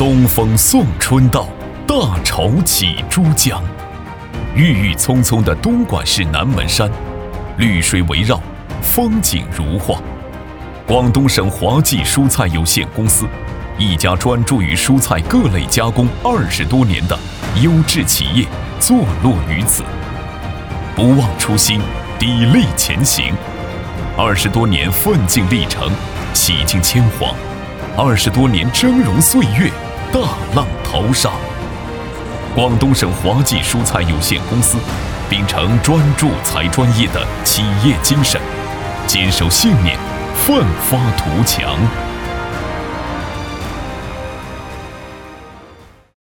东风送春到，大潮起珠江。郁郁葱葱的东莞市南门山，绿水围绕，风景如画。广东省华记蔬菜有限公司，一家专注于蔬菜各类加工20多年的优质企业，坐落于此。不忘初心，砥砺前行，20多年奋进历程，洗尽铅华，20多年峥嵘岁月，大浪淘沙。广东省华记蔬菜有限公司秉承专注才专业的企业精神，坚守信念，奋发图强。